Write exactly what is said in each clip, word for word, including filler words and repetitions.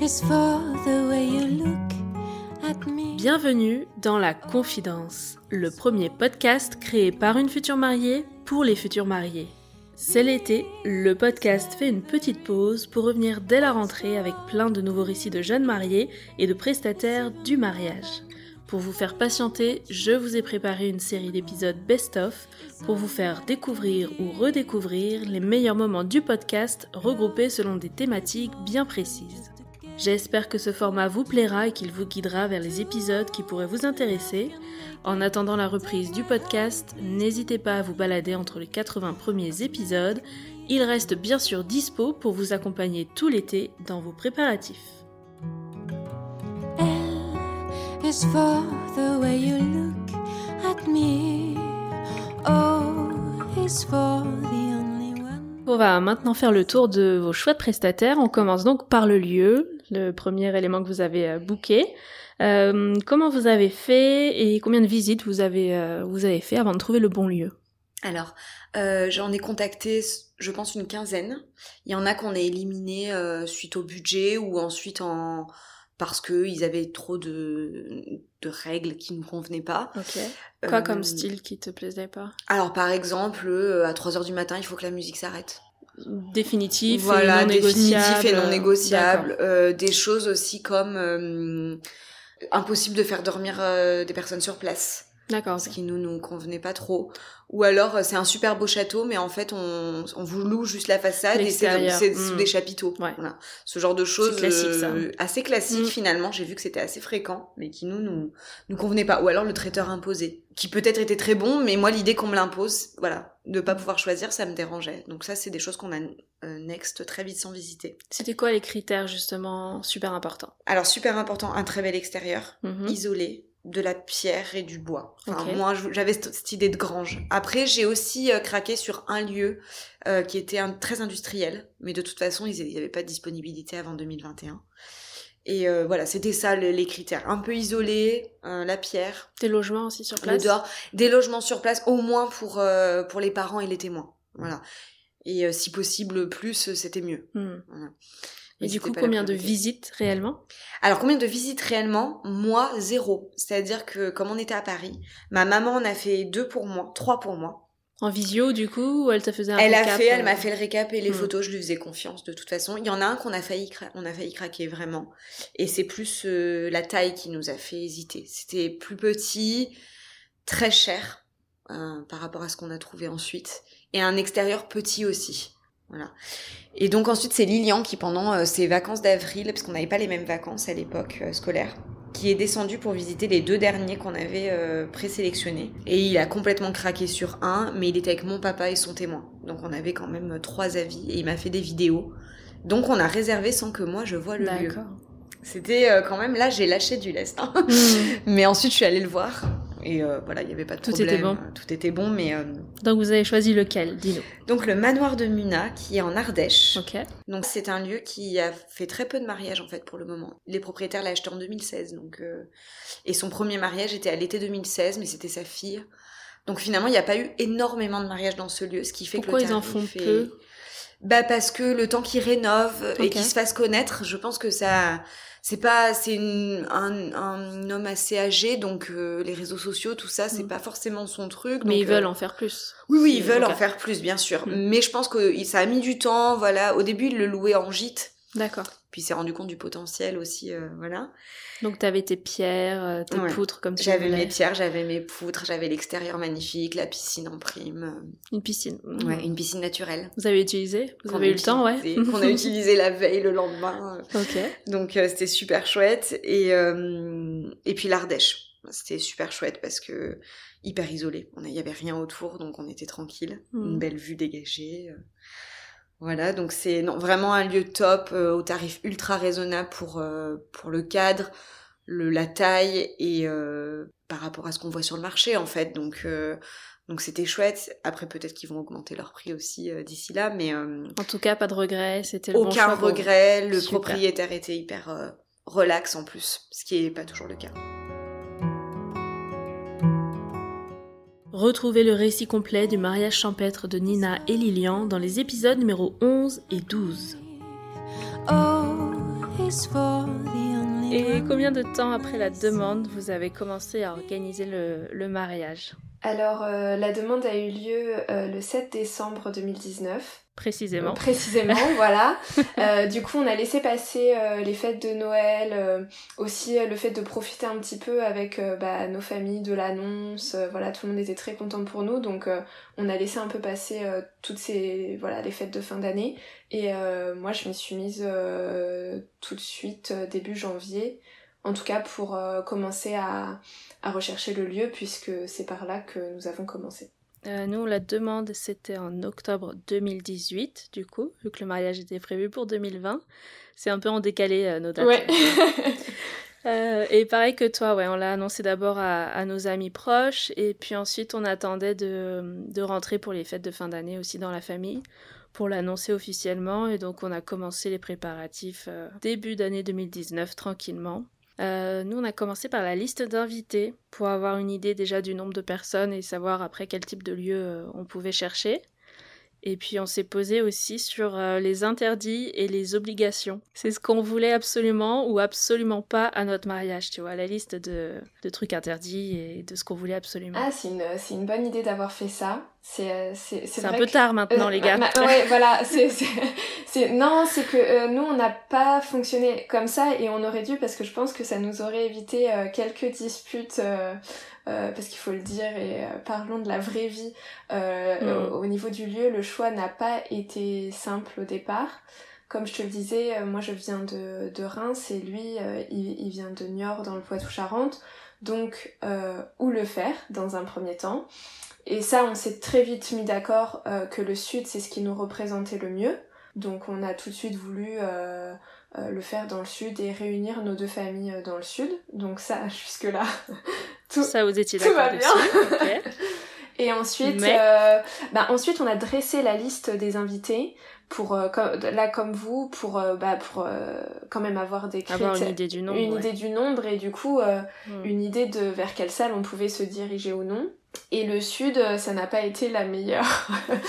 is for the way you look at me. Bienvenue dans La Confidence, le premier podcast créé par une future mariée pour les futurs mariés. C'est l'été, le podcast fait une petite pause pour revenir dès la rentrée avec plein de nouveaux récits de jeunes mariés et de prestataires du mariage. Pour vous faire patienter, je vous ai préparé une série d'épisodes best-of pour vous faire découvrir ou redécouvrir les meilleurs moments du podcast regroupés selon des thématiques bien précises. J'espère que ce format vous plaira et qu'il vous guidera vers les épisodes qui pourraient vous intéresser. En attendant la reprise du podcast, n'hésitez pas à vous balader entre les quatre-vingts premiers épisodes. Il reste bien sûr dispo pour vous accompagner tout l'été dans vos préparatifs. L is for the way you look at me. O is for the only one. On va maintenant faire le tour de vos choix de prestataires. On commence donc par le lieu, le premier élément que vous avez booké. Euh, comment vous avez fait et combien de visites vous avez, euh, vous avez fait avant de trouver le bon lieu ? Alors, euh, j'en ai contacté, je pense, une quinzaine. Il y en a qu'on a éliminé euh, suite au budget ou ensuite en parce qu'ils avaient trop de, de règles qui nous convenaient pas. Ok. Quoi Euh, comme style qui te plaisait pas ? Alors, par exemple, euh, à trois heures du matin, il faut que la musique s'arrête. Définitif Voilà, et non négociable. définitif et non négociable. D'accord. Euh, des choses aussi comme euh, impossible de faire dormir euh, des personnes sur place. D'accord. Ce qui nous nous convenait pas trop. Ou alors c'est un super beau château, mais en fait on, on vous loue juste la façade et c'est, c'est Mmh. sous des chapiteaux. Ouais. Voilà. Ce genre de choses C'est classique, ça. euh, assez classique Mmh. finalement. J'ai vu que c'était assez fréquent, mais qui nous nous nous convenait pas. Ou alors le traiteur imposé, qui peut-être était très bon, mais moi l'idée qu'on me l'impose, voilà, de pas pouvoir choisir, ça me dérangeait. Donc ça c'est des choses qu'on a euh, next très vite sans visiter. C'était quoi les critères justement super importants ? Alors super important, un très bel extérieur, Mhm. isolé, de la pierre et du bois. Enfin, Ok. moi, j'avais cette, cette idée de grange. Après, j'ai aussi euh, craqué sur un lieu euh, qui était un, très industriel, mais de toute façon, il n'y avait pas de disponibilité avant deux mille vingt et un. Et euh, voilà, c'était ça le, les critères. Un peu isolé, euh, la pierre, Des logements aussi sur le place ? dehors, des logements sur place, au moins pour euh, pour les parents et les témoins. Voilà. Et euh, si possible plus, c'était mieux. Hmm. Voilà. Et Mais du c'était coup, pas la combien de priorité. visites réellement ? Alors, combien de visites réellement ? Moi, zéro. C'est-à-dire que, comme on était à Paris, ma maman en a fait deux pour moi, trois pour moi. En visio, du coup, ou elle te faisait un Elle a récap, fait, elle euh, m'a fait le récap et les Hmm. photos, je lui faisais confiance de toute façon. Il y en a un qu'on a failli, cra- on a failli craquer vraiment. Et c'est plus euh, la taille qui nous a fait hésiter. C'était plus petit, très cher euh, par rapport à ce qu'on a trouvé ensuite. Et un extérieur petit aussi. Voilà. Et donc ensuite c'est Lilian qui pendant euh, ses vacances d'avril, parce qu'on n'avait pas les mêmes vacances à l'époque euh, scolaire, qui est descendu pour visiter les deux derniers qu'on avait euh, présélectionnés. Et il a complètement craqué sur un, mais il était avec mon papa et son témoin. Donc on avait quand même euh, trois avis et il m'a fait des vidéos. Donc on a réservé sans que moi je voie le lieu. D'accord. C'était euh, quand même, là j'ai lâché du lest. Hein. Hmm. Mais ensuite je suis allée le voir. Et euh, voilà, il n'y avait pas de Tout problème. était bon. Tout était bon, mais... Euh... Donc vous avez choisi lequel ? Dis-nous. Donc le manoir de Muna, qui est en Ardèche. Ok. Donc c'est un lieu qui a fait très peu de mariages en fait pour le moment. Les propriétaires l'ont acheté en deux mille seize, donc euh... et son premier mariage était à l'été deux mille seize, mais c'était sa fille. Donc finalement il n'y a pas eu énormément de mariages dans ce lieu, ce qui fait Pourquoi que le ils en tarif font est... peu ? Bah parce que le temps qu'ils rénovent et Ok. qu'ils se fassent connaître, je pense que ça, c'est pas, c'est une, un, un homme assez âgé, donc euh, les réseaux sociaux, tout ça, c'est Mm. pas forcément son truc. Mais donc, ils veulent euh, en faire plus. Oui, oui, ils C'est- veulent ok. en faire plus, bien sûr. Mm. Mais je pense que ça a mis du temps, voilà. Au début, ils le louaient en gîte. D'accord. Puis il s'est rendu compte du potentiel aussi, euh, voilà. Donc t'avais tes pierres, euh, tes Ouais. poutres comme tu J'avais voulais. mes pierres, j'avais mes poutres, j'avais l'extérieur magnifique, la piscine en prime. Une piscine. euh, Ouais, une piscine naturelle. Vous avez utilisé ? Vous Qu'on avez a eu le temps, ouais. utilisé- Qu'on a utilisé la veille, le lendemain. Ok. Donc euh, c'était super chouette. Et, euh, et puis l'Ardèche. C'était super chouette parce que hyper isolé. Il n'y avait rien autour, donc on était tranquille. Mm. Une belle vue dégagée. euh. Voilà, donc c'est non, vraiment un lieu top, euh, au tarif ultra raisonnable pour, euh, pour le cadre, le, la taille et euh, par rapport à ce qu'on voit sur le marché en fait. Donc, euh, donc c'était chouette. Après peut-être qu'ils vont augmenter leur prix aussi euh, d'ici là, mais euh, En tout cas, pas de regret, c'était le bon aucun choix pour vous. regret. Le Super. propriétaire était hyper euh, relax en plus, ce qui est pas toujours le cas. Retrouvez le récit complet du mariage champêtre de Nina et Lilian dans les épisodes numéro onze et douze. Oh, is for the only Et one. combien de temps après la demande vous avez commencé à organiser le, le mariage ? Alors, euh, la demande a eu lieu euh, le sept décembre deux mille dix-neuf. Précisément. Euh, précisément, voilà. Euh, du coup, on a laissé passer euh, les fêtes de Noël, euh, aussi euh, le fait de profiter un petit peu avec euh, bah, nos familles de l'annonce. Euh, voilà, tout le monde était très content pour nous, donc euh, on a laissé un peu passer euh, toutes ces, voilà, les fêtes de fin d'année. Et euh, moi, je m'y suis mise euh, tout de suite euh, début janvier, en tout cas pour euh, commencer à, à rechercher le lieu, puisque c'est par là que nous avons commencé. Euh, nous, la demande, c'était en octobre deux mille dix-huit, du coup, vu que le mariage était prévu pour deux mille vingt. C'est un peu en décalé, euh, nos dates. Ouais. euh, et pareil que toi, ouais, on l'a annoncé d'abord à, à nos amis proches, et puis ensuite, on attendait de, de rentrer pour les fêtes de fin d'année aussi dans la famille, pour l'annoncer officiellement. Et donc, on a commencé les préparatifs euh, début d'année deux mille dix-neuf, tranquillement. Euh, nous, on a commencé par la liste d'invités pour avoir une idée déjà du nombre de personnes et savoir après quel type de lieu euh, on pouvait chercher. Et puis on s'est posé aussi sur euh, les interdits et les obligations. C'est ce qu'on voulait absolument ou absolument pas à notre mariage, tu vois, la liste de, de trucs interdits et de ce qu'on voulait absolument. Ah, c'est une, c'est une bonne idée d'avoir fait ça. C'est, c'est, c'est, c'est un vrai peu que... tard maintenant, euh, les gars. Ma, ouais, voilà. C'est, c'est, c'est... Non, c'est que euh, nous, on n'a pas fonctionné comme ça et on aurait dû parce que je pense que ça nous aurait évité euh, quelques disputes... Euh... Euh, parce qu'il faut le dire, et euh, parlons de la vraie vie, euh, mmh. au, au niveau du lieu, le choix n'a pas été simple au départ. Comme je te le disais, euh, moi je viens de, de Reims et lui, euh, il, il vient de Niort dans le Poitou-Charentes. Donc, euh, où le faire dans un premier temps ? Et ça, on s'est très vite mis d'accord euh, que le sud, c'est ce qui nous représentait le mieux. Donc on a tout de suite voulu... Euh, Euh, le faire dans le sud et réunir nos deux familles euh, dans le sud. Donc ça, jusque-là, tout, ça, vous étiez tout d'accord va bien. Okay. Et ensuite, Mais... euh, bah, ensuite, on a dressé la liste des invités pour euh, comme, là comme vous, pour euh, bah, pour euh, quand même avoir des critères, avoir une idée du nombre, une ouais. idée du nombre et du coup euh, mm. une idée de vers quelle salle on pouvait se diriger ou non. Et le sud, ça n'a pas été la meilleure.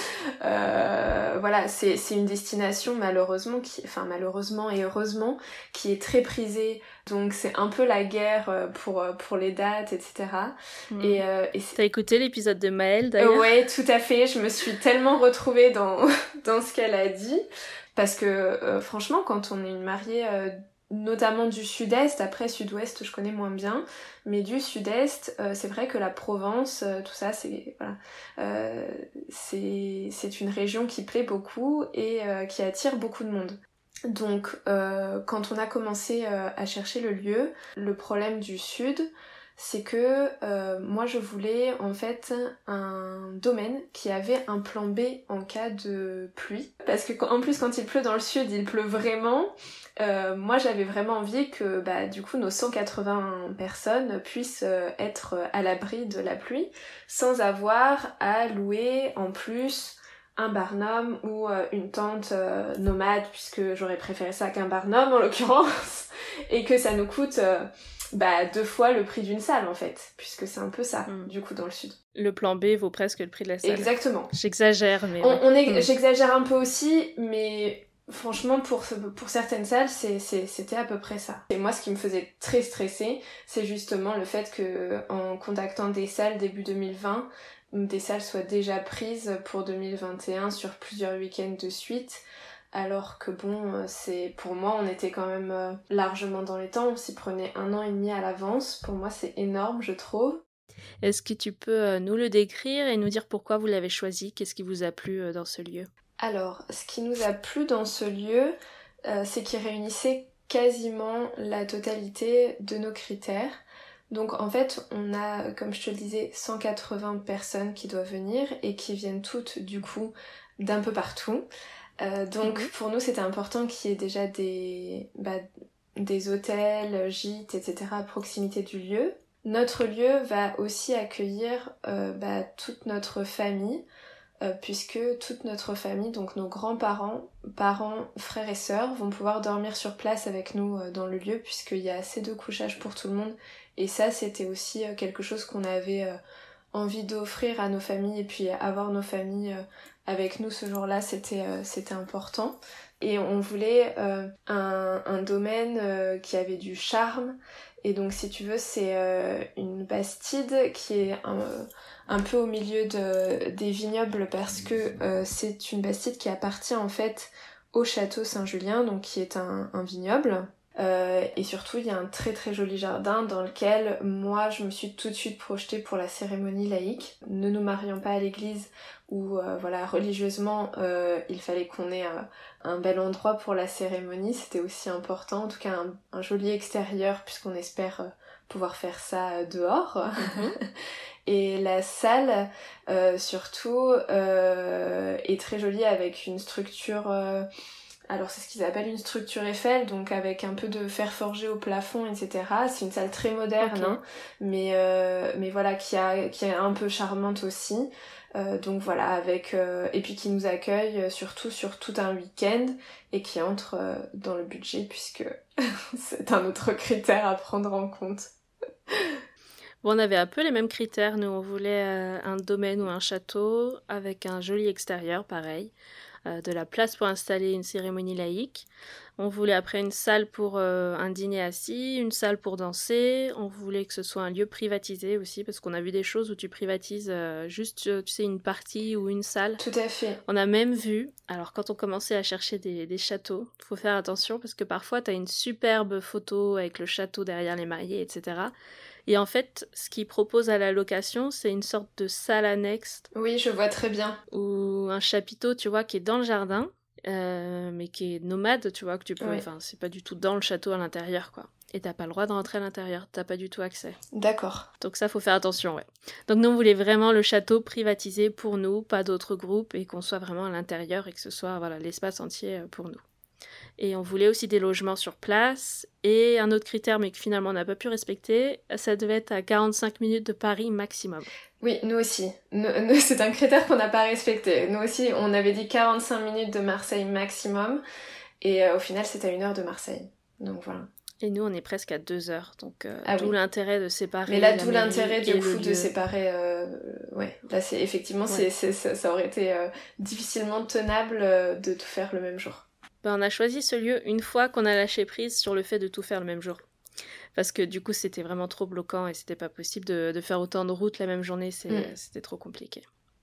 euh, voilà, c'est c'est une destination malheureusement qui, enfin malheureusement et heureusement, qui est très prisée. Donc c'est un peu la guerre pour pour les dates, et cetera. Mmh. Et, euh, et c'est... T'as écouté l'épisode de Maëlle d'ailleurs ? Ouais, tout à fait. Je me suis tellement retrouvée dans dans ce qu'elle a dit parce que euh, franchement, quand on est une mariée. Euh, notamment du sud-est, après sud-ouest je connais moins bien, mais du sud-est, euh, c'est vrai que la Provence, euh, tout ça, c'est voilà, euh, c'est c'est une région qui plaît beaucoup et euh, qui attire beaucoup de monde. Donc euh, quand on a commencé euh, à chercher le lieu, le problème du sud, c'est que euh, moi je voulais en fait un domaine qui avait un plan B en cas de pluie. Parce que en plus quand il pleut dans le sud, il pleut vraiment. Euh, moi j'avais vraiment envie que bah, du coup nos cent quatre-vingts personnes puissent euh, être à l'abri de la pluie sans avoir à louer en plus un barnum ou euh, une tente euh, nomade, puisque j'aurais préféré ça qu'un barnum en l'occurrence, et que ça nous coûte... Euh, bah deux fois le prix d'une salle en fait, puisque c'est un peu ça mmh. du coup dans le sud. Le plan B vaut presque le prix de la salle. Exactement. J'exagère mais on, ouais. on est, mmh. J'exagère un peu aussi, mais franchement pour, pour certaines salles c'est, c'est, c'était à peu près ça. Et moi ce qui me faisait très stresser, c'est justement le fait que en contactant des salles début deux mille vingt, des salles soient déjà prises pour deux mille vingt et un sur plusieurs week-ends de suite. Alors que bon, c'est pour moi, on était quand même largement dans les temps, on s'y prenait un an et demi à l'avance. Pour moi, c'est énorme, je trouve. Est-ce que tu peux nous le décrire et nous dire pourquoi vous l'avez choisi ? Qu'est-ce qui vous a plu dans ce lieu ? Alors, ce qui nous a plu dans ce lieu, euh, c'est qu'il réunissait quasiment la totalité de nos critères. Donc en fait, on a, comme je te le disais, cent quatre-vingts personnes qui doivent venir et qui viennent toutes, du coup, d'un peu partout. Euh, donc mmh. pour nous c'était important qu'il y ait déjà des, bah, des hôtels, gîtes, et cetera à proximité du lieu. Notre lieu va aussi accueillir euh, bah, toute notre famille, euh, puisque toute notre famille, donc nos grands-parents, parents, frères et sœurs, vont pouvoir dormir sur place avec nous euh, dans le lieu, puisqu'il y a assez de couchage pour tout le monde. Et ça c'était aussi euh, quelque chose qu'on avait euh, envie d'offrir à nos familles, et puis avoir nos familles... Euh, avec nous ce jour-là, c'était, euh, c'était important. et on voulait euh, un, un domaine euh, qui avait du charme. Et donc si tu veux, c'est euh, une bastide qui est un, un peu au milieu de, des vignobles parce que euh, c'est une bastide qui appartient en fait au château Saint-Julien, donc qui est un, un vignoble. Euh, et surtout, il y a un très très joli jardin dans lequel moi je me suis tout de suite projetée pour la cérémonie laïque. Ne nous marions pas à l'église où euh, voilà, religieusement euh, il fallait qu'on ait euh, un bel endroit pour la cérémonie, c'était aussi important, en tout cas un, un joli extérieur puisqu'on espère euh, pouvoir faire ça euh, dehors. Mm-hmm. Et la salle euh, surtout euh, est très jolie avec une structure... Euh, Alors c'est ce qu'ils appellent une structure Eiffel, donc avec un peu de fer forgé au plafond, et cetera. C'est une salle très moderne, okay. hein, mais, euh, mais voilà, qui, a, qui est un peu charmante aussi. Euh, donc voilà, avec euh, et puis qui nous accueille surtout sur tout un week-end et qui entre euh, dans le budget puisque c'est un autre critère à prendre en compte. Bon, on avait un peu les mêmes critères. Nous, on voulait euh, un domaine ou un château avec un joli extérieur, pareil. De la place pour installer une cérémonie laïque. On voulait après une salle pour euh, un dîner assis, une salle pour danser. On voulait que ce soit un lieu privatisé aussi, parce qu'on a vu des choses où tu privatises euh, juste, tu sais, une partie ou une salle. Tout à fait. On a même vu, alors quand on commençait à chercher des, des châteaux, il faut faire attention, parce que parfois tu as une superbe photo avec le château derrière les mariés, et cetera. Et en fait, ce qu'ils proposent à la location, c'est une sorte de salle annexe. Oui, je vois très bien. Ou un chapiteau, tu vois, qui est dans le jardin, euh, mais qui est nomade, tu vois, que tu peux... Enfin, oui. C'est pas du tout dans le château à l'intérieur, quoi. Et t'as pas le droit de rentrer à l'intérieur, t'as pas du tout accès. D'accord. Donc ça, faut faire attention, ouais. Donc nous, on voulait vraiment le château privatisé pour nous, pas d'autres groupes, et qu'on soit vraiment à l'intérieur, et que ce soit, voilà, l'espace entier pour nous. Et on voulait aussi des logements sur place. Et un autre critère, mais que finalement on n'a pas pu respecter, ça devait être à quarante-cinq minutes de Paris maximum. Oui, nous aussi. Nous, nous, c'est un critère qu'on n'a pas respecté. Nous aussi, on avait dit quarante-cinq minutes de Marseille maximum. Et euh, au final, c'était à une heure de Marseille. Donc voilà. Et nous, on est presque à deux heures. Donc euh, ah, d'où oui. l'intérêt de séparer. Mais là, d'où l'intérêt du coup de séparer... Euh, ouais, là, c'est, effectivement, ouais. c'est, c'est, ça, ça aurait été euh, difficilement tenable euh, de tout faire le même jour. Ben, on a choisi ce lieu une fois qu'on a lâché prise sur le fait de tout faire le même jour. Parce que du coup, c'était vraiment trop bloquant et c'était pas possible de, de faire autant de routes la même journée, c'est, mm. c'était trop compliqué.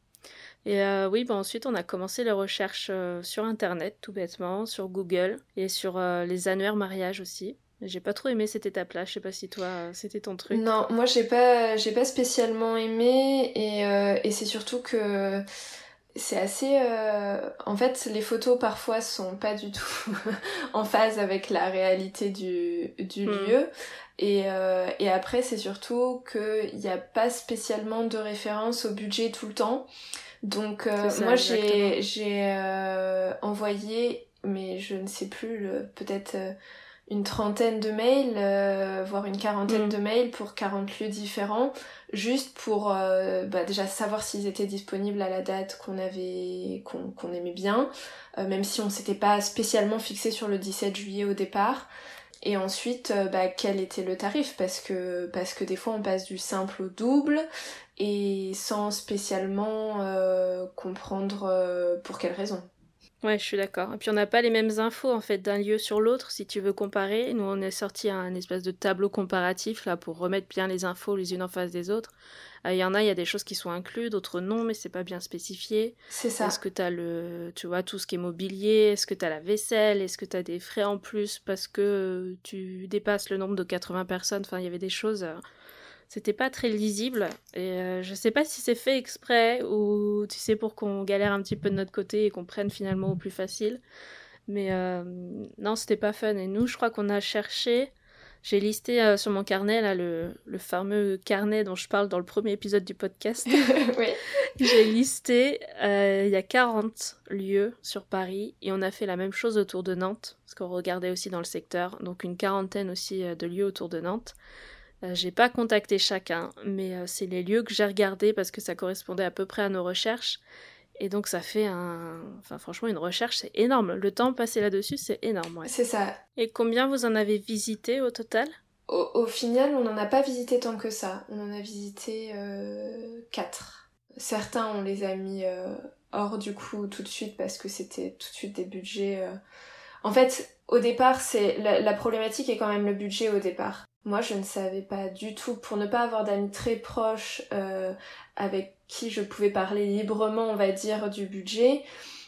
Et euh, oui, ben ensuite, on a commencé les recherches euh, sur Internet, tout bêtement, sur Google et sur euh, les annuaires mariage aussi. J'ai pas trop aimé cette étape-là, je sais pas si toi, c'était ton truc. Non, moi, j'ai pas, j'ai pas spécialement aimé et, euh, et c'est surtout que... C'est assez... Euh... En fait, les photos parfois sont pas du tout en phase avec la réalité du, du mmh. lieu. Et, euh, et après, c'est surtout qu'il n'y a pas spécialement de référence au budget tout le temps. Donc euh, ça, moi, exactement. j'ai, j'ai euh, envoyé, mais je ne sais plus, le, peut-être... Euh, une trentaine de mails, euh, voire une quarantaine mmh. de mails pour quarante lieux différents, juste pour euh, bah, déjà savoir s'ils étaient disponibles à la date qu'on avait, qu'on, qu'on aimait bien, euh, même si on s'était pas spécialement fixé sur le dix-sept juillet au départ. Et ensuite, euh, bah, quel était le tarif, parce que, parce que des fois on passe du simple au double, et sans spécialement euh, comprendre euh, pour quelle raison. Ouais, je suis d'accord. Et puis on n'a pas les mêmes infos en fait d'un lieu sur l'autre si tu veux comparer. Nous on est sorti un espèce de tableau comparatif là pour remettre bien les infos les unes en face des autres. Il euh, y en a, il y a des choses qui sont incluses, d'autres non, mais c'est pas bien spécifié. C'est ça. Est-ce que t'as le, tu vois, tout ce qui est mobilier, est-ce que t'as la vaisselle, est-ce que t'as des frais en plus parce que tu dépasses le nombre de quatre-vingts personnes. Enfin, il y avait des choses. Euh... C'était pas très lisible et euh, je sais pas si c'est fait exprès ou tu sais pour qu'on galère un petit peu de notre côté et qu'on prenne finalement au plus facile. Mais euh, non, c'était pas fun. Et nous, je crois qu'on a cherché... J'ai listé euh, sur mon carnet, là, le, le fameux carnet dont je parle dans le premier épisode du podcast. Oui. J'ai listé, euh, il y a quarante lieux sur Paris et on a fait la même chose autour de Nantes, parce qu'on regardait aussi dans le secteur, donc une quarantaine aussi euh, de lieux autour de Nantes. Euh, j'ai pas contacté chacun, mais euh, c'est les lieux que j'ai regardés parce que ça correspondait à peu près à nos recherches. Et donc ça fait un... Enfin franchement, une recherche, c'est énorme. Le temps passé là-dessus, c'est énorme. Ouais. C'est ça. Et combien vous en avez visité au total ? Au, au final, on n'en a pas visité tant que ça. On en a visité euh, quatre. Certains, on les a mis euh, hors du coup tout de suite parce que c'était tout de suite des budgets... Euh, En fait, au départ, c'est la, la problématique est quand même le budget au départ. Moi, je ne savais pas du tout, pour ne pas avoir d'amis très proches euh, avec qui je pouvais parler librement, on va dire, du budget,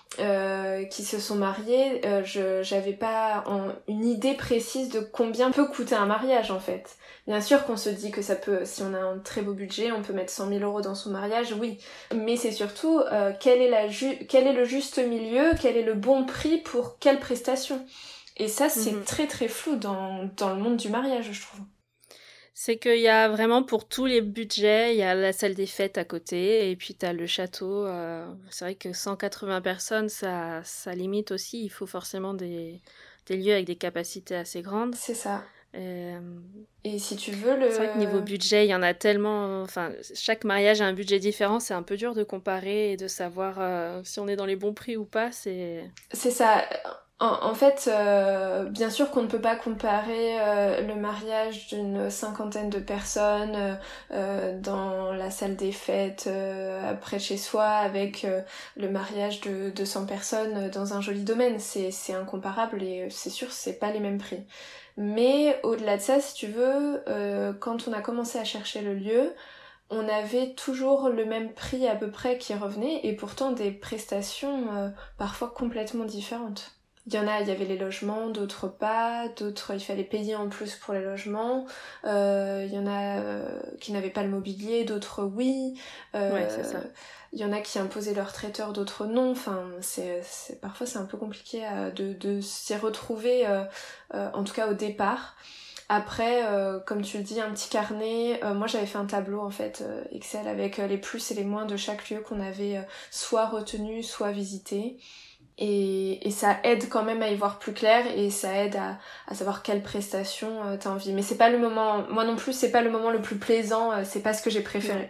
euh, qui se sont mariés, euh, je j'avais pas en, une idée précise de combien peut coûter un mariage, en fait. Bien sûr qu'on se dit que ça peut, si on a un très beau budget, on peut mettre cent mille euros dans son mariage, oui. Mais c'est surtout, euh, quel est la ju- quel est le juste milieu, quel est le bon prix pour quelle prestation. Et ça, c'est mmh. très très flou dans, dans le monde du mariage, je trouve. C'est qu'il y a vraiment pour tous les budgets, il y a la salle des fêtes à côté, et puis tu as le château. Euh, c'est vrai que cent quatre-vingts personnes, ça, ça limite aussi. Il faut forcément des, des lieux avec des capacités assez grandes. C'est ça. Euh, et si tu veux le... C'est vrai que niveau budget, il y en a tellement... Enfin, chaque mariage a un budget différent, c'est un peu dur de comparer et de savoir euh, si on est dans les bons prix ou pas. C'est, c'est ça. En, en fait, euh, bien sûr qu'on ne peut pas comparer euh, le mariage d'une cinquantaine de personnes euh, dans la salle des fêtes euh, près de chez soi avec euh, le mariage de deux cents personnes dans un joli domaine. C'est, c'est incomparable et c'est sûr, c'est pas les mêmes prix. Mais au-delà de ça, si tu veux, euh, quand on a commencé à chercher le lieu, on avait toujours le même prix à peu près qui revenait et pourtant des prestations euh, parfois complètement différentes. Il y en a, il y avait les logements, d'autres pas, d'autres il fallait payer en plus pour les logements, euh, il y en a euh, qui n'avaient pas le mobilier, d'autres oui, euh, ouais, c'est ça. Il y en a qui imposaient leur traiteur, d'autres non, enfin c'est, c'est parfois c'est un peu compliqué euh, de, de s'y retrouver, euh, euh, en tout cas au départ. Après, euh, comme tu le dis, un petit carnet, euh, moi j'avais fait un tableau en fait euh, Excel avec euh, les plus et les moins de chaque lieu qu'on avait euh, soit retenu, soit visité. Et, et ça aide quand même à y voir plus clair et ça aide à, à savoir quelle prestation euh, t'as envie. Mais c'est pas le moment, moi non plus, c'est pas le moment le plus plaisant, euh, c'est pas ce que j'ai préféré.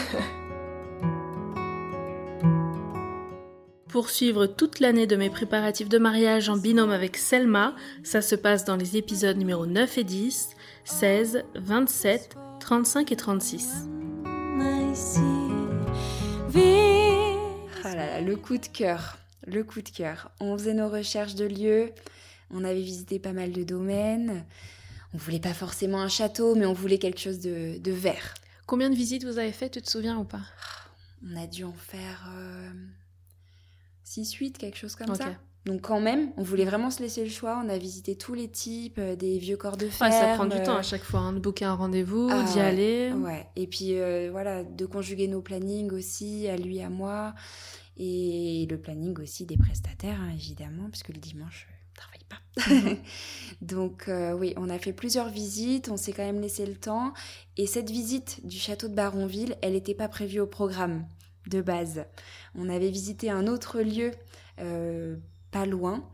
Pour suivre toute l'année de mes préparatifs de mariage en binôme avec Selma, ça se passe dans les épisodes numéro neuf et dix, seize, vingt-sept, trente-cinq et trente-six. Ah là là, le coup de cœur. Le coup de cœur. On faisait nos recherches de lieux, on avait visité pas mal de domaines, on voulait pas forcément un château, mais on voulait quelque chose de, de vert. Combien de visites vous avez fait, tu te souviens ou pas ? On a dû en faire euh, six huit, quelque chose comme okay. ça. Donc quand même, on voulait vraiment se laisser le choix, on a visité tous les types, euh, des vieux corps de fer. Ouais, ça prend du temps à chaque fois, hein, de booker un rendez-vous, ah, d'y aller. Ouais, et puis euh, voilà, de conjuguer nos plannings aussi, à lui, à moi. Et le planning aussi des prestataires, hein, évidemment, puisque le dimanche, on ne travaille pas. Donc euh, oui, on a fait plusieurs visites, on s'est quand même laissé le temps. Et cette visite du château de Baronville, elle n'était pas prévue au programme de base. On avait visité un autre lieu, euh, pas loin.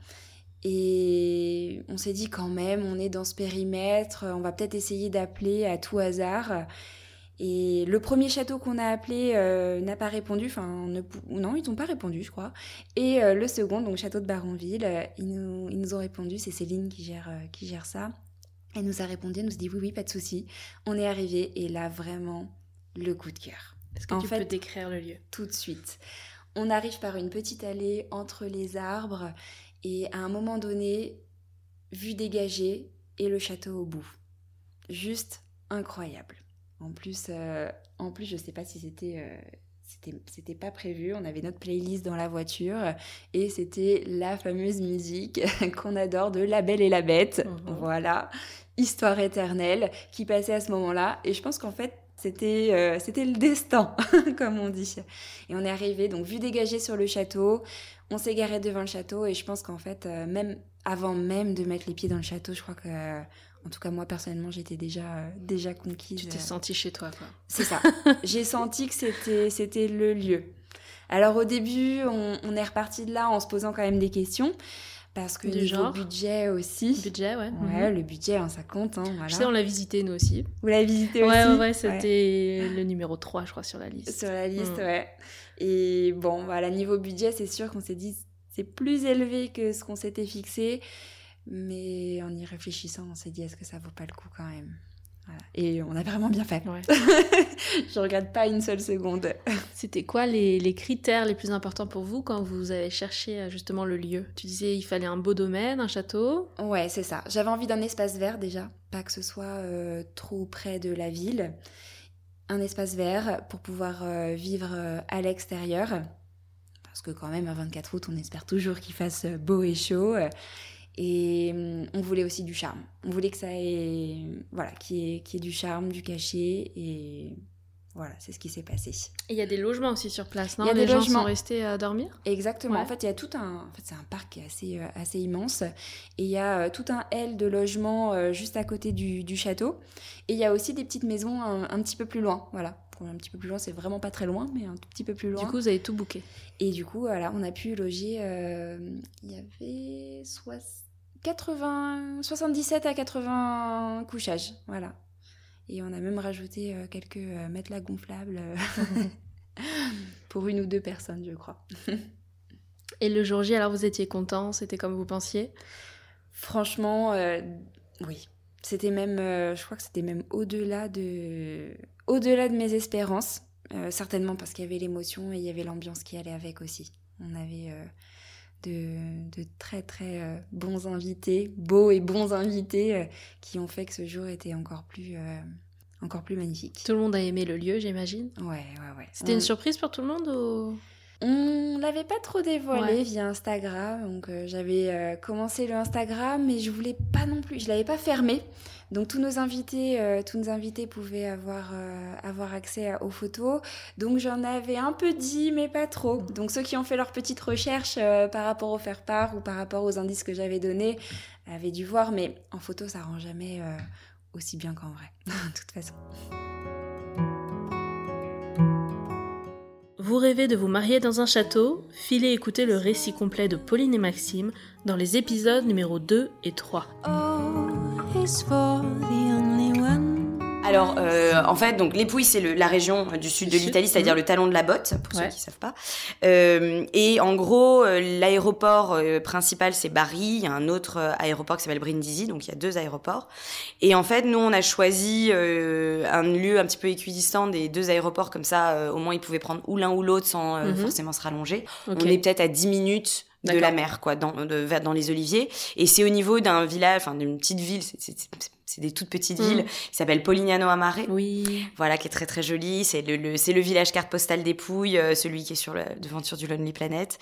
Et on s'est dit quand même, on est dans ce périmètre, on va peut-être essayer d'appeler à tout hasard. Et le premier château qu'on a appelé euh, n'a pas répondu, enfin ne, non, ils n'ont pas répondu, je crois. Et euh, le second, donc château de Baronville, euh, ils, nous, ils nous ont répondu, c'est Céline qui gère, euh, qui gère ça. Elle nous a répondu, elle nous a dit oui, oui, pas de souci. On est arrivé et là, vraiment, le coup de cœur. Est-ce que en tu fait, peux décrire le lieu ? Tout de suite. On arrive par une petite allée entre les arbres et à un moment donné, vue dégagée et le château au bout. Juste incroyable. En plus, euh, en plus, je sais pas si c'était, euh, c'était, c'était pas prévu. On avait notre playlist dans la voiture et c'était la fameuse musique qu'on adore de La Belle et la Bête. Mmh. Voilà, Histoire éternelle qui passait à ce moment-là. Et je pense qu'en fait, c'était, euh, c'était le destin, comme on dit. Et on est arrivé, donc vue dégagée sur le château. On s'est garé devant le château et je pense qu'en fait, euh, même avant même de mettre les pieds dans le château, je crois que euh, en tout cas, moi, personnellement, j'étais déjà, euh, déjà conquise. Tu t'es sentie chez toi, quoi. C'est ça. J'ai senti que c'était, c'était le lieu. Alors, au début, on, on est reparti de là en se posant quand même des questions. Parce que du niveau genre budget aussi. Budget, ouais. Ouais, mmh. le budget, hein, ça compte. Hein, voilà. Je sais, on l'a visité, nous aussi. Vous l'avez visité ouais, aussi Ouais, ouais, c'était ouais. le numéro trois, je crois, sur la liste. Sur la liste, mmh. ouais. Et bon, voilà, niveau budget, c'est sûr qu'on s'est dit, c'est plus élevé que ce qu'on s'était fixé. Mais en y réfléchissant, on s'est dit, est-ce que ça vaut pas le coup quand même ? Voilà. Et on a vraiment bien fait. Ouais. Je regrette pas une seule seconde. C'était quoi les, les critères les plus importants pour vous quand vous avez cherché justement le lieu? Tu disais il fallait un beau domaine, un château. Ouais, c'est ça. J'avais envie d'un espace vert déjà, pas que ce soit euh, trop près de la ville. Un espace vert pour pouvoir euh, vivre euh, à l'extérieur. Parce que quand même, à vingt-quatre août, on espère toujours qu'il fasse beau et chaud. Et on voulait aussi du charme. On voulait que ça ait, voilà, qu'il y ait, qu'il y ait du charme, du cachet. Et voilà, c'est ce qui s'est passé. Et il y a des logements aussi sur place, non? Il y a Les des gens logements. sont restés à dormir? Exactement. Ouais. En fait, il y a tout un... En fait, c'est un parc qui est assez, euh, assez immense. Et il y a euh, tout un L de logements euh, juste à côté du, du château. Et il y a aussi des petites maisons un, un petit peu plus loin. Voilà. Un petit peu plus loin, c'est vraiment pas très loin, mais un tout petit peu plus loin. Du coup, vous avez tout booké. Et du coup, voilà, on a pu loger... Euh, il y avait soix... quatre-vingts... soixante-dix-sept à quatre-vingts couchages. Voilà. Et on a même rajouté euh, quelques euh, matelas gonflables euh, pour une ou deux personnes, je crois. Et le jour J, alors vous étiez content? C'était comme vous pensiez? Franchement, euh, oui. C'était même, euh, je crois que c'était même au-delà de, au-delà de mes espérances. Euh, certainement parce qu'il y avait l'émotion et il y avait l'ambiance qui allait avec aussi. On avait euh, de, de très très euh, bons invités, beaux et bons invités, euh, qui ont fait que ce jour était encore plus, euh, encore plus magnifique. Tout le monde a aimé le lieu, j'imagine? Ouais, ouais, ouais. C'était On... une surprise pour tout le monde ou... On l'avait pas trop dévoilé Ouais. via Instagram, donc euh, j'avais euh, commencé le Instagram, mais je voulais pas non plus, je l'avais pas fermé. Donc tous nos invités, euh, tous nos invités pouvaient avoir euh, avoir accès à, aux photos. Donc j'en avais un peu dit, mais pas trop. Donc ceux qui ont fait leurs petites recherches euh, par rapport au faire-part ou par rapport aux indices que j'avais donnés avaient dû voir, mais en photo ça rend jamais euh, aussi bien qu'en vrai, de toute façon. Vous rêvez de vous marier dans un château? Filez écouter le récit complet de Pauline et Maxime dans les épisodes numéro deux et trois. Oh, is for the only one. Alors, euh, en fait, donc l'Épouille, c'est le, la région du sud Du de sud, l'Italie, c'est-à-dire mmh. le talon de la botte, pour Ouais. ceux qui savent pas. Euh, et en gros, euh, l'aéroport euh, principal, c'est Bari. Il y a un autre euh, aéroport qui s'appelle Brindisi, donc il y a deux aéroports. Et en fait, nous, on a choisi euh, un lieu un petit peu équidistant des deux aéroports, comme ça, euh, au moins, ils pouvaient prendre ou l'un ou l'autre sans euh, Mmh. forcément se rallonger. Ok. On est peut-être à dix minutes de D'accord. la mer, quoi, dans, de, vers- dans les Oliviers. Et c'est au niveau d'un village, enfin, d'une petite ville, c'est, c'est, c'est, c'est des toutes petites Mm. villes, qui s'appelle Polignano a Mare. Oui. Voilà, qui est très très joli. C'est le, le, c'est le village carte postale des Pouilles, euh, celui qui est sur la devanture du Lonely Planet.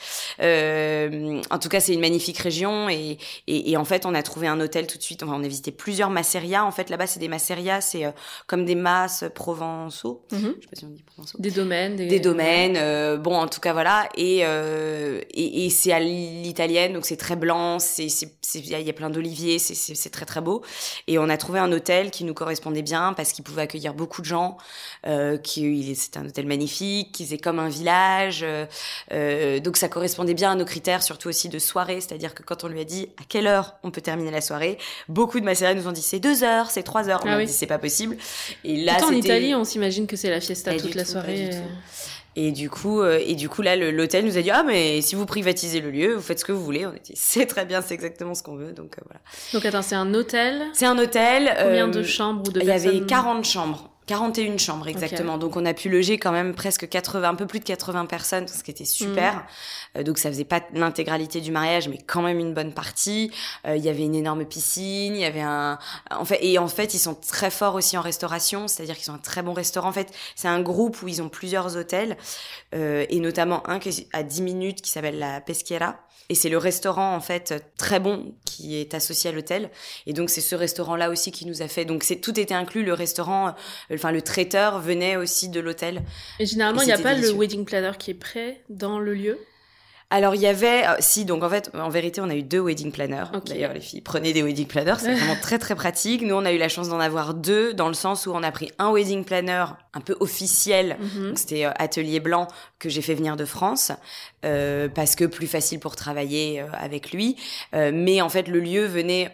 Euh, en tout cas, c'est une magnifique région. Et, et, et en fait, on a trouvé un hôtel tout de suite. Enfin, on a visité plusieurs masserias. En fait, là-bas, c'est des masserias, c'est euh, comme des masses provençaux. Mhm. Je sais pas si on dit provençaux. Des domaines. Des, Des domaines, euh, bon, en tout cas, voilà. Et, euh, et, et c'est à l'italienne, donc c'est très blanc, c'est, c'est, c'est, il y a- il y a plein d'oliviers, c'est, c'est, c'est très très beau. Et on a trouvé un hôtel qui nous correspondait bien parce qu'il pouvait accueillir beaucoup de gens, euh, qui, il- c'était un hôtel magnifique, qui faisait comme un village, euh, euh, donc ça correspondait bien à nos critères, surtout aussi de soirée, c'est-à-dire que quand on lui a dit à quelle heure on peut terminer la soirée, beaucoup de massérias nous ont dit c'est deux heures, c'est trois heures, on Ah a oui. dit c'est pas possible. Et là, Pourtant, en c'était... Italie, on s'imagine que c'est la fiesta Pas toute du la tout, soirée. pas du tout. Et du coup, euh, et du coup là, le, l'hôtel nous a dit ah mais si vous privatisez le lieu, vous faites ce que vous voulez. On a dit c'est très bien, c'est exactement ce qu'on veut. Donc euh, voilà. Donc attends, c'est un hôtel. C'est un hôtel. Combien euh, de chambres ou de Il y personnes? avait quarante chambres. quarante et une chambres exactement. Donc on a pu loger quand même presque quatre-vingts, un peu plus de quatre-vingts personnes, ce qui était super. Mmh. Euh, donc ça faisait pas l'intégralité du mariage, mais quand même une bonne partie. Euh, il y avait une énorme piscine, il y avait un, en fait, et en fait ils sont très forts aussi en restauration, c'est-à-dire qu'ils ont un très bon restaurant. En fait, c'est un groupe où ils ont plusieurs hôtels, euh, et notamment un qui est à dix minutes qui s'appelle la Peschiera. Et c'est le restaurant, en fait, très bon qui est associé à l'hôtel. Et donc, c'est ce restaurant-là aussi qui nous a fait... Donc, c'est, tout était inclus. Le restaurant, euh, enfin, le traiteur venait aussi de l'hôtel. Et généralement, Et il n'y a c'était pas délicieux. le wedding planner qui est prêt dans le lieu. Alors, il y avait... euh, si, donc, en fait, en vérité, on a eu deux wedding planners. Ok. D'ailleurs, les filles, prenez des wedding planners. C'est vraiment très, très pratique. Nous, on a eu la chance d'en avoir deux, dans le sens où on a pris un wedding planner un peu officiel. Mhm. Donc, c'était euh, Atelier Blanc que j'ai fait venir de France, euh, parce que plus facile pour travailler euh, avec lui. Euh, mais en fait, le lieu venait...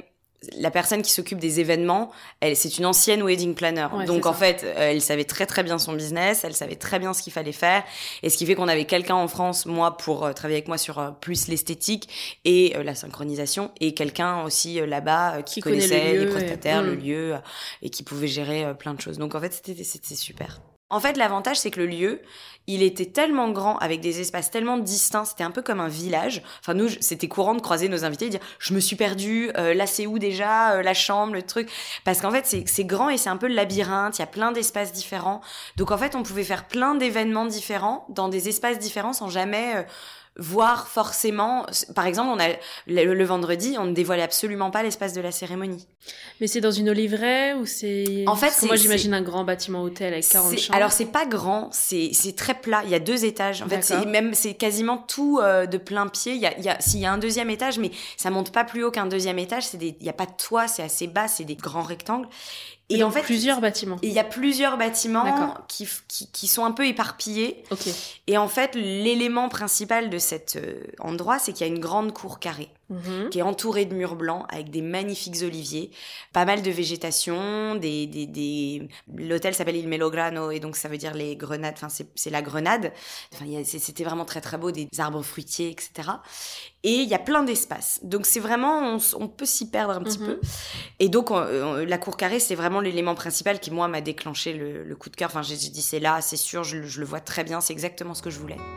la personne qui s'occupe des événements, elle, c'est une ancienne wedding planner. Ouais, Donc, en ça. fait, elle savait très, très bien son business. Elle savait très bien ce qu'il fallait faire. Et ce qui fait qu'on avait quelqu'un en France, moi, pour euh, travailler avec moi sur euh, plus l'esthétique et euh, la synchronisation. Et quelqu'un aussi euh, là-bas euh, qui, Qui connaît connaissait le lieu les prestataires, et... le mmh. lieu, euh, et qui pouvait gérer euh, plein de choses. Donc, en fait, c'était, c'était super. En fait, l'avantage, c'est que le lieu, il était tellement grand, avec des espaces tellement distincts, c'était un peu comme un village. Enfin, nous, c'était courant de croiser nos invités et dire « Je me suis perdue, euh, là c'est où déjà, euh, la chambre, le truc ?» Parce qu'en fait, c'est, c'est grand et c'est un peu le labyrinthe, il y a plein d'espaces différents. Donc en fait, on pouvait faire plein d'événements différents, dans des espaces différents, sans jamais... Euh, voir forcément, par exemple, on a le, le vendredi, on ne dévoilait absolument pas l'espace de la cérémonie. Mais c'est dans une oliveraie ou c'est... En fait, Parce que c'est, moi j'imagine c'est... un grand bâtiment hôtel avec quarante c'est... chambres. Alors c'est pas grand, c'est c'est très plat. Il y a deux étages. En fait, D'accord. c'est même c'est quasiment tout euh, de plein pied. Il y a il y a s'il y a un deuxième étage, mais ça monte pas plus haut qu'un deuxième étage. C'est des il y a pas de toit, c'est assez bas, c'est des grands rectangles. Et, et en fait plusieurs bâtiments. Il y a plusieurs bâtiments D'accord. qui, qui qui sont un peu éparpillés. Ok. Et en fait, l'élément principal de cet euh, endroit, c'est qu'il y a une grande cour carrée. Mmh. Qui est entourée de murs blancs avec des magnifiques oliviers, pas mal de végétation, des des des l'hôtel s'appelle Il Melograno et donc ça veut dire les grenades, enfin c'est c'est la grenade. Enfin il y a, c'était vraiment très très beau, des arbres fruitiers, et cetera. Et il y a plein d'espaces. Donc c'est vraiment on, on peut s'y perdre un petit mmh. peu. Et donc on, on, la cour carrée c'est vraiment l'élément principal qui moi m'a déclenché le, le coup de cœur. Enfin j'ai, j'ai dit c'est là, c'est sûr, je, je le vois très bien, c'est exactement ce que je voulais.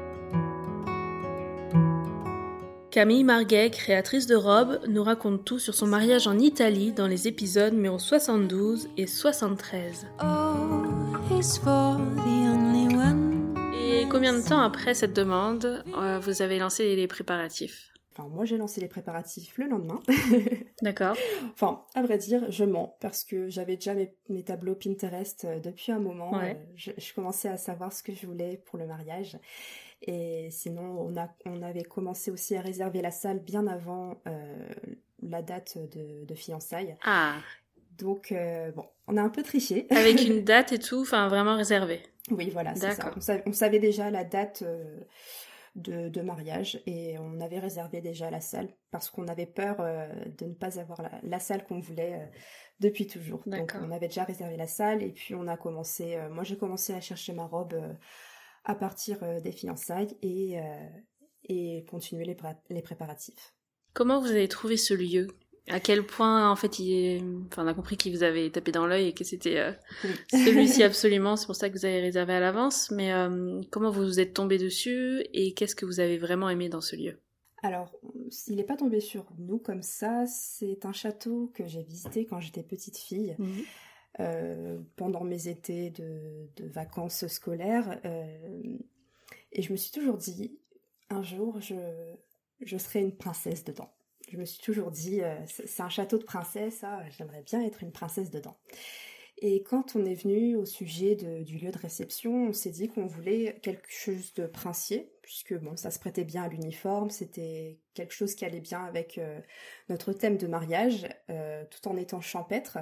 Camille Marguet, créatrice de robes, nous raconte tout sur son mariage en Italie dans les épisodes numéro soixante-douze et soixante-treize. Oh, he's for the only one. Et combien de temps après cette demande, euh, vous avez lancé les préparatifs ? Enfin, moi, j'ai lancé les préparatifs le lendemain. D'accord. Enfin, à vrai dire, je mens, parce que j'avais déjà mes, mes tableaux Pinterest euh, depuis un moment. Ouais. Euh, je, je commençais à savoir ce que je voulais pour le mariage. Et sinon, on, a, on avait commencé aussi à réserver la salle bien avant euh, la date de, de fiançailles. Ah. Donc, euh, bon, on a un peu triché. Avec une date et tout, enfin vraiment réservé. Oui, voilà, c'est D'accord. ça. On savait, on savait déjà la date... Euh, De, de mariage et on avait réservé déjà la salle parce qu'on avait peur euh, de ne pas avoir la, la salle qu'on voulait euh, depuis toujours. D'accord. Donc on avait déjà réservé la salle et puis on a commencé, euh, moi j'ai commencé à chercher ma robe euh, à partir euh, des fiançailles et, euh, et continuer les, pré- les préparatifs. Comment vous avez trouvé ce lieu ? À quel point, en fait, il est... enfin, on a compris qu'il vous avait tapé dans l'œil et que c'était euh, Oui. celui-ci absolument, c'est pour ça que vous avez réservé à l'avance, mais euh, comment vous vous êtes tombé dessus et qu'est-ce que vous avez vraiment aimé dans ce lieu ? Alors, il n'est pas tombé sur nous comme ça, c'est un château que j'ai visité quand j'étais petite fille. Mmh. Euh, pendant mes étés de, de vacances scolaires, euh, et je me suis toujours dit, un jour, je, je serai une princesse dedans. Je me suis toujours dit, euh, c'est, c'est un château de princesse, ah, j'aimerais bien être une princesse dedans. Et quand on est venu au sujet de, du lieu de réception, on s'est dit qu'on voulait quelque chose de princier, puisque bon, ça se prêtait bien à l'uniforme, c'était quelque chose qui allait bien avec euh, notre thème de mariage, euh, tout en étant champêtre.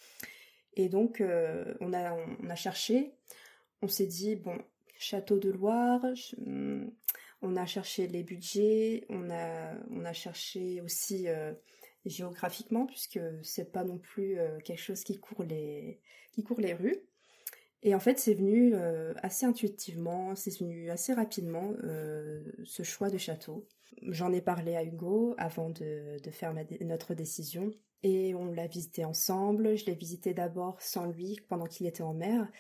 Et donc, euh, on, a, on a cherché, on s'est dit, bon, château de Loire, je, on a cherché les budgets, on a, on a cherché aussi euh, géographiquement, puisque c'est pas non plus euh, quelque chose qui court les, qui court les rues. Et en fait, c'est venu euh, assez intuitivement, c'est venu assez rapidement, euh, ce choix de château. J'en ai parlé à Hugo avant de, de faire ma, notre décision. Et on l'a visité ensemble. Je l'ai visité d'abord sans lui, pendant qu'il était en mer.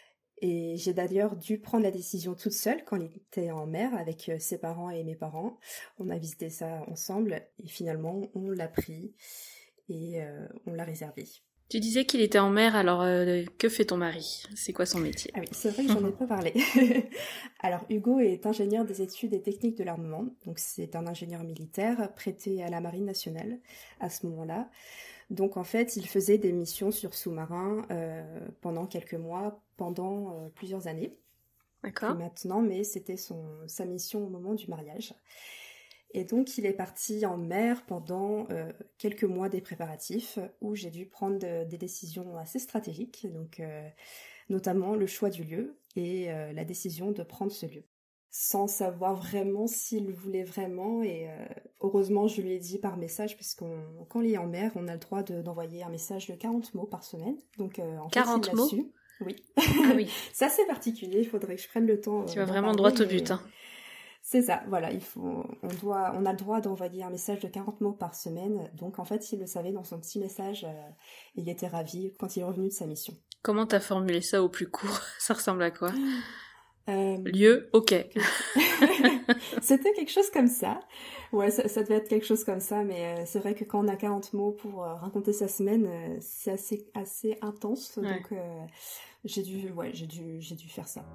Et j'ai d'ailleurs dû prendre la décision toute seule quand il était en mer avec ses parents et mes parents. On a visité ça ensemble et finalement on l'a pris et euh, on l'a réservé. Tu disais qu'il était en mer, alors euh, que fait ton mari ? C'est quoi son métier ? Ah oui, c'est vrai que j'en ai pas parlé. Alors Hugo est ingénieur des études et techniques de l'armement, donc c'est un ingénieur militaire prêté à la Marine nationale à ce moment-là. Donc en fait, il faisait des missions sur sous-marins euh, pendant quelques mois, pendant euh, plusieurs années. D'accord. Plus maintenant, mais c'était son, sa mission au moment du mariage. Et donc il est parti en mer pendant euh, quelques mois des préparatifs, où j'ai dû prendre de, des décisions assez stratégiques, donc euh, notamment le choix du lieu et euh, la décision de prendre ce lieu. sans savoir vraiment s'il le voulait vraiment. Et euh, heureusement, je lui ai dit par message, parce qu'on quand on est en mer, on a le droit de, d'envoyer un message de quarante mots par semaine. Donc, euh, en quarante fait, il mots l'a su. Oui. Ah oui. C'est assez particulier, il faudrait que je prenne le temps. Tu euh, vas vraiment parler, droit au mais... but. Hein. C'est ça, voilà, il faut, on doit, on a le droit d'envoyer un message de quarante mots par semaine. Donc, en fait, il le savait dans son petit message, euh, il était ravi quand il est revenu de sa mission. Comment t'as formulé ça au plus court? Ça ressemble à quoi? Euh... Lieu, ok. C'était quelque chose comme ça. Ouais, ça, ça devait être quelque chose comme ça, mais euh, c'est vrai que quand on a quarante mots pour euh, raconter sa semaine, euh, c'est assez, assez intense. Ouais. Donc, euh, j'ai dû, ouais, j'ai dû, j'ai dû faire ça.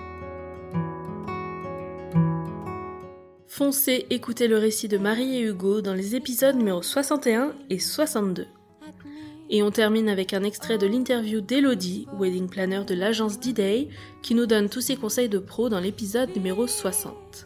Foncez écouter le récit de Marie et Hugo dans les épisodes numéro soixante et un et soixante-deux. Et on termine avec un extrait de l'interview d'Elodie, wedding planner de l'agence D-Day, qui nous donne tous ses conseils de pro dans l'épisode numéro soixante.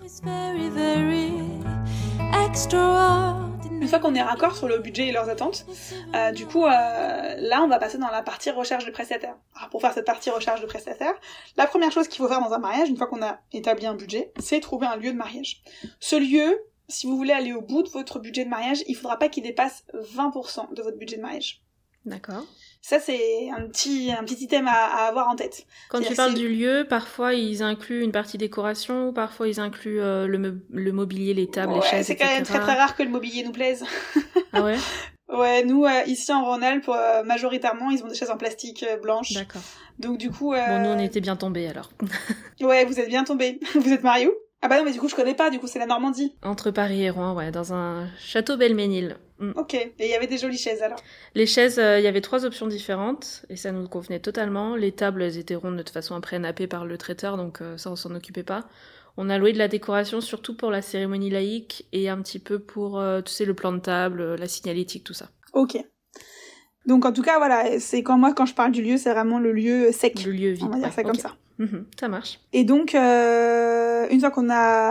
Une fois qu'on est raccord sur le budget et leurs attentes, euh, du coup, euh, là, on va passer dans la partie recherche de prestataires. Alors, pour faire cette partie recherche de prestataires, la première chose qu'il faut faire dans un mariage, une fois qu'on a établi un budget, c'est trouver un lieu de mariage. Ce lieu, si vous voulez aller au bout de votre budget de mariage, il faudra pas qu'il dépasse vingt pour cent de votre budget de mariage. D'accord. Ça, c'est un petit, un petit item à, à avoir en tête. Quand C'est-à-dire tu parles c'est... du lieu, parfois ils incluent une partie décoration, parfois ils incluent euh, le, me- le mobilier, les tables, ouais, les chaises, c'est et cetera. quand même très très rare que le mobilier nous plaise. Ah ouais? Ouais, nous, euh, ici en Rhône-Alpes, euh, majoritairement, ils ont des chaises en plastique euh, blanches. D'accord. Donc du coup... Euh... Bon, nous on était bien tombés alors. Ouais, vous êtes bien tombés. Vous êtes mariés où? Ah bah non, mais du coup, je connais pas, du coup, c'est la Normandie. Entre Paris et Rouen, ouais, dans un château Belménil. Mm. Ok, et il y avait des jolies chaises alors? Les chaises, il euh, y avait trois options différentes, et ça nous convenait totalement. Les tables, elles étaient rondes de toute façon après nappées par le traiteur, donc euh, ça, on s'en occupait pas. On a loué de la décoration, surtout pour la cérémonie laïque, et un petit peu pour, euh, tu sais, le plan de table, la signalétique, tout ça. Ok. Donc en tout cas, voilà, c'est quand moi, quand je parle du lieu, c'est vraiment le lieu sec. Le lieu vide, on va dire ouais, ça okay. comme ça. Mmh, ça marche. Et donc, euh, une fois qu'on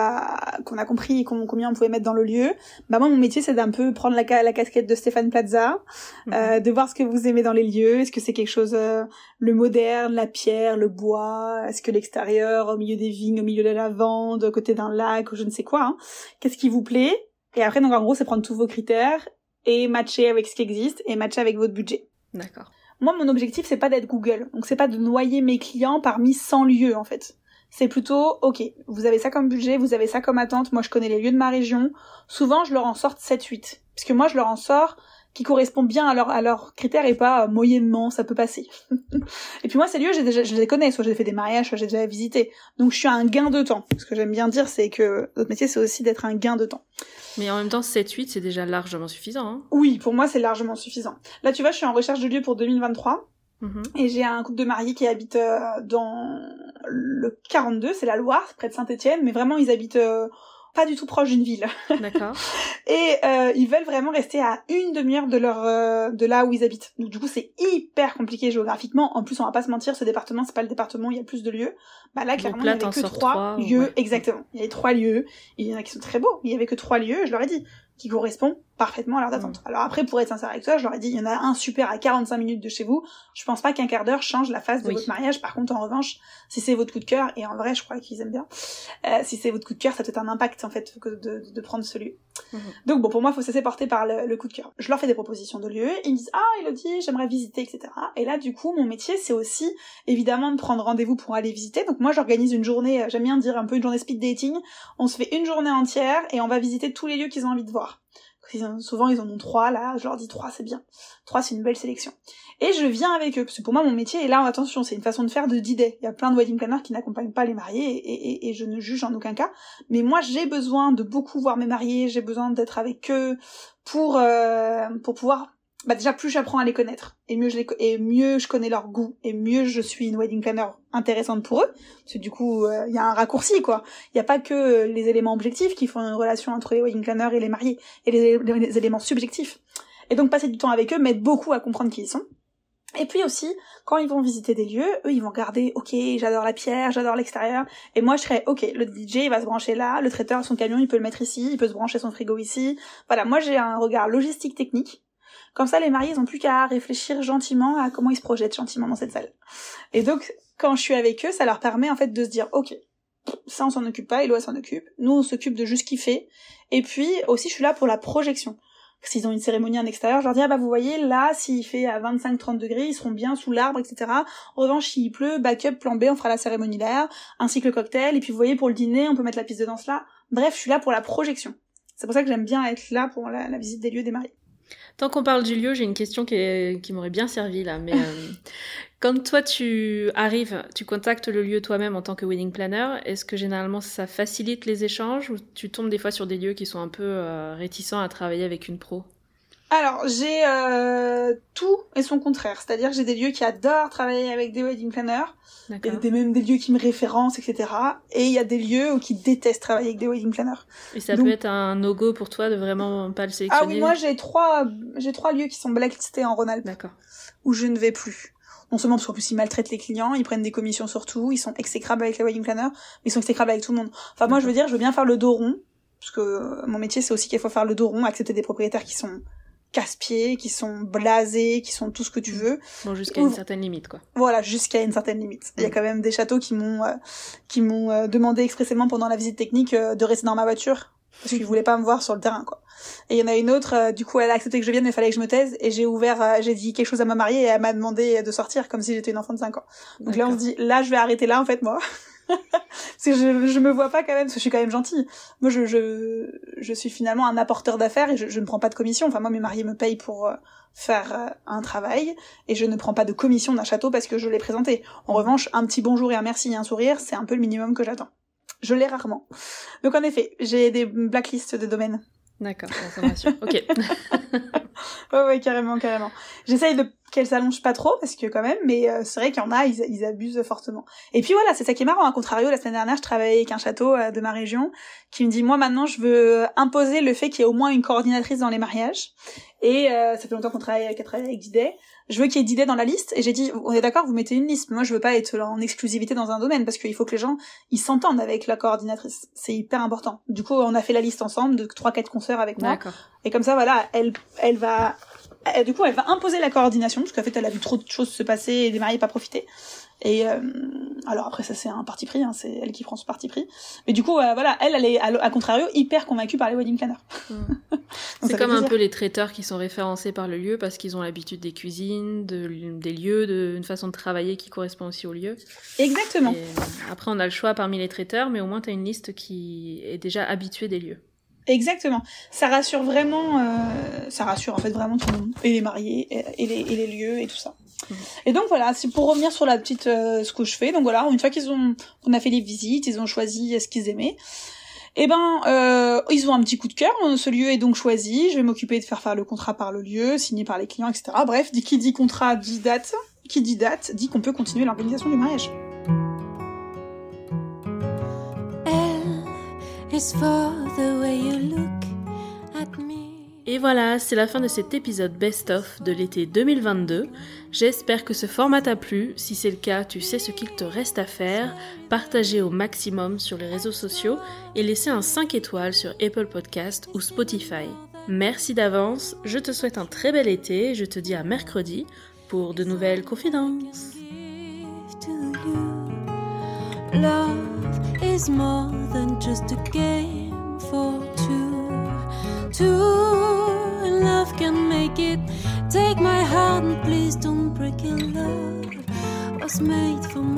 a qu'on a compris combien on pouvait mettre dans le lieu, bah moi mon métier c'est d'un peu prendre la, la casquette de Stéphane Plaza, mmh. euh, de voir ce que vous aimez dans les lieux. Est-ce que c'est quelque chose euh, le moderne, la pierre, le bois, est-ce que l'extérieur, au milieu des vignes, au milieu de la lavande, à côté d'un lac ou je ne sais quoi. Hein. Qu'est-ce qui vous plaît? Et après donc en gros c'est prendre tous vos critères et matcher avec ce qui existe et matcher avec votre budget. D'accord. Moi, mon objectif, c'est pas d'être Google. Donc, c'est pas de noyer mes clients parmi cent lieux, en fait. C'est plutôt, ok, vous avez ça comme budget, vous avez ça comme attente, moi, je connais les lieux de ma région. Souvent, je leur en sors sept huit. Parce que moi, je leur en sors qui correspondent bien à, leur, à leurs critères et pas euh, moyennement, ça peut passer. Et puis moi, ces lieux, j'ai déjà, je les connais. Soit j'ai fait des mariages, soit j'ai déjà visité. Donc, je suis à un gain de temps. Ce que j'aime bien dire, c'est que notre métier, c'est aussi d'être un gain de temps. Mais en même temps, sept huit, c'est déjà largement suffisant. Hein. Oui, pour moi, c'est largement suffisant. Là, tu vois, je suis en recherche de lieu pour deux mille vingt-trois. Mmh. Et j'ai un couple de mariés qui habitent euh, dans le quarante-deux, c'est la Loire, près de Saint-Étienne, mais vraiment, ils habitent euh, pas du tout proche d'une ville. D'accord. Et euh, ils veulent vraiment rester à une demi-heure de leur euh, de là où ils habitent. Donc du coup, c'est hyper compliqué géographiquement. En plus, on va pas se mentir, ce département, c'est pas le département où il y a le plus de lieux. Bah là, clairement, là, il y avait que trois, trois lieux, ouais. Exactement. Il y avait trois lieux. Il y en a qui sont très beaux, mais il y avait que trois lieux, je leur ai dit, qui correspondent parfaitement à leurs attentes. Mmh. Alors après, pour être sincère avec toi, je leur ai dit, il y en a un super à quarante-cinq minutes de chez vous. Je pense pas qu'un quart d'heure change la face de oui. votre mariage. Par contre, en revanche, si c'est votre coup de cœur, et en vrai, je crois qu'ils aiment bien, euh, si c'est votre coup de cœur, ça a peut-être un impact, en fait, de, de, de prendre ce lieu. Mmh. Donc bon, pour moi, il faut se laisser porter par le, le coup de cœur. Je leur fais des propositions de lieux, ils me disent, ah, Elodie, j'aimerais visiter, et cetera. Et là, du coup, mon métier, c'est aussi, évidemment, de prendre rendez-vous pour aller visiter. Donc moi, j'organise une journée, j'aime bien dire un peu une journée speed dating. On se fait une journée entière, et on va visiter tous les lieux qu'ils ont envie de voir. Souvent, ils en ont trois, là, je leur dis trois, c'est bien. Trois, c'est une belle sélection. Et je viens avec eux, parce que pour moi, mon métier, et là, attention, c'est une façon de faire de D-Day. Il y a plein de wedding planners qui n'accompagnent pas les mariés, et, et, et je ne juge en aucun cas. Mais moi, j'ai besoin de beaucoup voir mes mariés, j'ai besoin d'être avec eux pour, euh, pour pouvoir... Bah déjà, plus j'apprends à les connaître, et mieux je les, et mieux je connais leur goût, et mieux je suis une wedding planner intéressante pour eux, parce que du coup, il euh, y a un raccourci, quoi. Il y a pas que les éléments objectifs qui font une relation entre les wedding planners et les mariés, et les, les, les éléments subjectifs. Et donc, passer du temps avec eux m'aide beaucoup à comprendre qui ils sont. Et puis aussi, quand ils vont visiter des lieux, eux, ils vont regarder, ok, j'adore la pierre, j'adore l'extérieur, et moi, je serais, ok, le D J, il va se brancher là, le traiteur, son camion, il peut le mettre ici, il peut se brancher son frigo ici. Voilà, moi, j'ai un regard logistique technique. Comme ça, les mariés, ils ont plus qu'à réfléchir gentiment à comment ils se projettent gentiment dans cette salle. Et donc, quand je suis avec eux, ça leur permet, en fait, de se dire, ok, ça on s'en occupe pas, Hello s'en occupe. Nous on s'occupe de juste kiffer. Et puis aussi je suis là pour la projection. S'ils ont une cérémonie en extérieur, je leur dis ah bah vous voyez là s'il fait à vingt-cinq trente degrés, ils seront bien sous l'arbre, et cetera. En revanche s'il pleut, backup, plan B, on fera la cérémonie là, ainsi que le cocktail. Et puis vous voyez pour le dîner, on peut mettre la piste de danse là. Bref, je suis là pour la projection. C'est pour ça que j'aime bien être là pour la, la visite des lieux des mariés. Tant qu'on parle du lieu, j'ai une question qui, est, qui m'aurait bien servi là. Mais euh, quand toi tu arrives, tu contactes le lieu toi-même en tant que wedding planner, est-ce que généralement ça facilite les échanges ou tu tombes des fois sur des lieux qui sont un peu euh, réticents à travailler avec une pro ? Alors, j'ai euh, tout et son contraire. C'est-à-dire que j'ai des lieux qui adorent travailler avec des wedding planners. Il y a des, même des lieux qui me référencent, et cetera. Et il y a des lieux qui détestent travailler avec des wedding planners. Et ça Donc... peut être un no-go pour toi de vraiment pas le sélectionner? Ah oui, moi j'ai trois, j'ai trois lieux qui sont blacklistés en Rhône-Alpes. D'accord. Où je ne vais plus. Non seulement parce qu'en plus ils maltraitent les clients, ils prennent des commissions sur tout, ils sont exécrables avec les wedding planners, mais ils sont exécrables avec tout le monde. Enfin, moi je veux dire, je veux bien faire le dos rond. Parce que mon métier c'est aussi qu'il faut faire le dos rond, accepter des propriétaires qui sont casse-pieds, qui sont blasés, qui sont tout ce que tu veux. Bon, jusqu'à Ou... une certaine limite, quoi. Voilà, jusqu'à une certaine limite. Il y a quand même des châteaux qui m'ont euh, qui m'ont euh, demandé expressément pendant la visite technique euh, de rester dans ma voiture parce qu'ils voulaient pas me voir sur le terrain, quoi. Et il y en a une autre, euh, du coup, elle a accepté que je vienne, mais il fallait que je me taise, et j'ai ouvert, euh, j'ai dit quelque chose à ma mariée, et elle m'a demandé de sortir, comme si j'étais une enfant de cinq ans. Donc D'accord. Là, on se dit, là, je vais arrêter là, en fait, moi. Parce que je, je me vois pas quand même, parce que je suis quand même gentille. Moi, je, je, je suis finalement un apporteur d'affaires, et je, je ne prends pas de commission. Enfin, moi, mes mariés me payent pour euh, faire euh, un travail, et je ne prends pas de commission d'un château parce que je l'ai présenté. En revanche, un petit bonjour et un merci et un sourire, c'est un peu le minimum que j'attends. Je l'ai rarement. Donc en effet, j'ai des blacklists de domaines. D'accord, ça me rassure. Ok. ouais, ouais, carrément, carrément. J'essaye de qu'elles s'allongent pas trop, parce que quand même, mais euh, c'est vrai qu'il y en a, ils, ils abusent fortement. Et puis voilà, c'est ça qui est marrant. À contrario, la semaine dernière, je travaillais avec un château euh, de ma région qui me dit, moi maintenant, je veux imposer le fait qu'il y ait au moins une coordinatrice dans les mariages. Et euh, ça fait longtemps qu'on travaille, qu'elle travaille avec Didet. Je veux qu'il y ait Didet dans la liste, et j'ai dit, on est d'accord, vous mettez une liste, mais moi je veux pas être en exclusivité dans un domaine, parce qu'il faut que les gens, ils s'entendent avec la coordinatrice. C'est hyper important. Du coup, on a fait la liste ensemble de trois quatre consoeurs avec moi. D'accord. Et comme ça, voilà, elle, elle va, elle, du coup, elle va imposer la coordination, parce qu'en fait, elle a vu trop de choses se passer et des mariés pas profiter. Et euh, alors après ça c'est un parti pris, hein, c'est elle qui prend ce parti pris. Mais du coup euh, voilà, elle elle est à, à contrario hyper convaincue par les wedding planners. Mmh. C'est comme un peu les traiteurs qui sont référencés par le lieu parce qu'ils ont l'habitude des cuisines, de, des lieux, d'une façon de travailler qui correspond aussi au lieu. Exactement. Et après on a le choix parmi les traiteurs, mais au moins t'as une liste qui est déjà habituée des lieux. Exactement. Ça rassure vraiment, euh, ça rassure en fait vraiment tout le monde, et les mariés, et, et, les, et les lieux, et tout ça. Mmh. Et donc voilà, c'est pour revenir sur la petite, euh, ce que je fais. Donc voilà, une fois qu'ils ont, qu'on a fait les visites, ils ont choisi ce qu'ils aimaient. Et ben, euh, ils ont un petit coup de cœur. Ce lieu est donc choisi. Je vais m'occuper de faire faire le contrat par le lieu, signé par les clients, et cetera. Bref, qui dit contrat dit date. Qui dit date dit qu'on peut continuer l'organisation du mariage. Et voilà, c'est la fin de cet épisode best-of de l'été deux mille vingt-deux. J'espère que ce format t'a plu. Si c'est le cas, tu sais ce qu'il te reste à faire. Partager au maximum sur les réseaux sociaux et laisser un cinq étoiles sur Apple Podcast ou Spotify. Merci d'avance, je te souhaite un très bel été. Je te dis à mercredi pour de nouvelles confidences. Love is more than just a game for two. Two, love can make it. Take my heart and please don't break it. Love was made for me.